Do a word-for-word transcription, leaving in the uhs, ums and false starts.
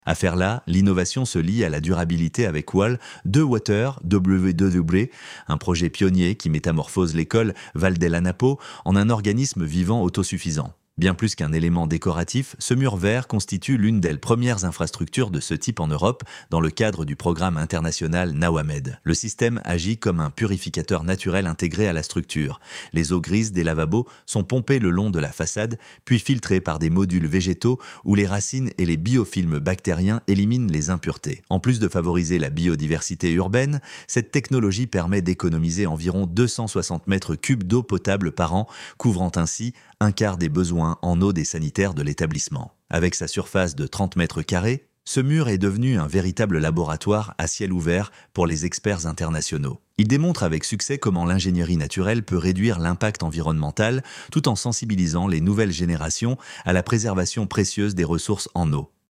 À faire là, l'innovation se lie à la durabilité avec Wall, de Water, W deux W, un projet pionnier qui métamorphose l'école Val del Anapo en un organisme vivant autosuffisant. Bien plus qu'un élément décoratif, ce mur vert constitue l'une des premières infrastructures de ce type en Europe dans le cadre du programme international Nawamed. Le système agit comme un purificateur naturel intégré à la structure. Les eaux grises des lavabos sont pompées le long de la façade, puis filtrées par des modules végétaux où les racines et les biofilms bactériens éliminent les impuretés. En plus de favoriser la biodiversité urbaine, cette technologie permet d'économiser environ deux cent soixante mètres cubes d'eau potable par an, couvrant ainsi un quart des besoins en eau des sanitaires de l'établissement. Avec sa surface de trente mètres carrés, ce mur est devenu un véritable laboratoire à ciel ouvert pour les experts internationaux. Il démontre avec succès comment l'ingénierie naturelle peut réduire l'impact environnemental tout en sensibilisant les nouvelles générations à la préservation précieuse des ressources en eau.